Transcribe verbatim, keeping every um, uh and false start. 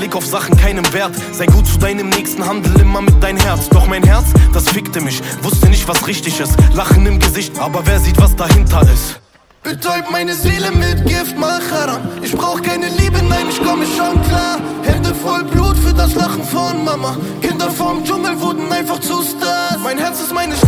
leg auf Sachen keinen Wert. Sei gut zu deinem Nächsten, handel immer mit dein Herz. Doch mein Herz, das fickte mich, wusste nicht, was richtig ist. Lachen im Gesicht, aber wer sieht, was dahinter ist? Betäubt meine Seele mit Gift, mach Haram. Ich brauch keine Liebe, nein, ich komme schon klar. Hände voll Blut für das Lachen von Mama. Kinder vom Dschungel wurden einfach zu Stars. Mein Herz ist meine